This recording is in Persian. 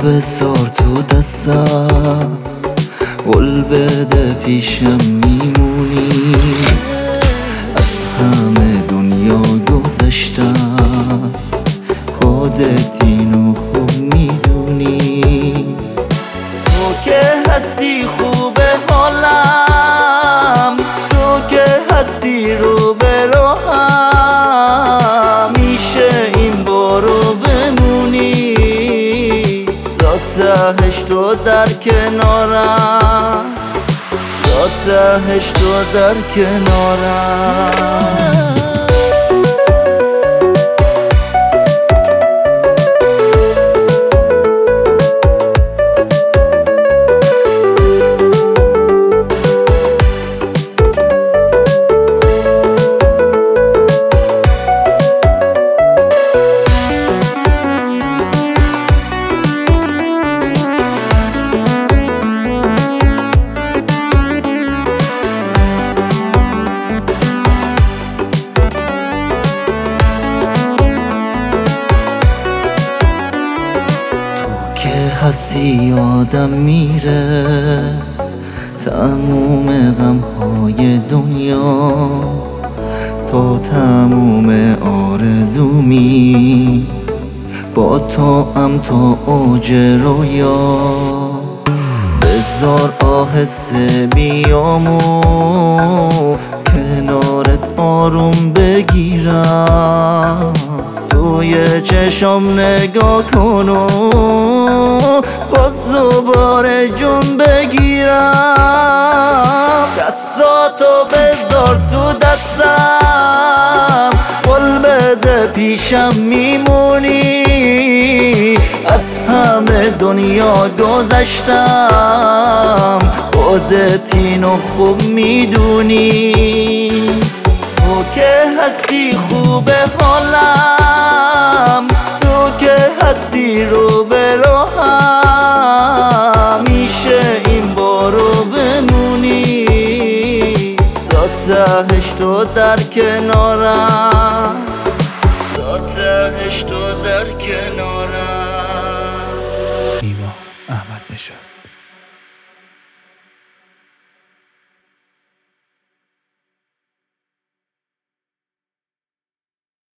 بذار تو دستم، قول بده پیشم میمونی. از همه دنیا گذشتم، خودت اینو خوب میدونی. تو که هستی خوبه حالم، تو که هستی رو به راهم، میشه این بارو بمونی تا تهش تو در کنارم، تا تهش تو در کنارم. هستی یادم میره تموم غمهای دنیا، تو تموم آرزومی، با تو ام تا اوج رویا. بذار آهسته بیامو کنارت آروم بگیرم، توی چشم نگاه کن و باز دوباره جون بگیرم. دستاتو بذار تو دستم، قول بده پیشم میمونی. از همه دنیا گذشتم، خودت اینو خوب میدونی. تو که هستی خوبه حالم، تو که هستی رو به راهم، میشه این بارو بمونی تا تهش تو در کنارم،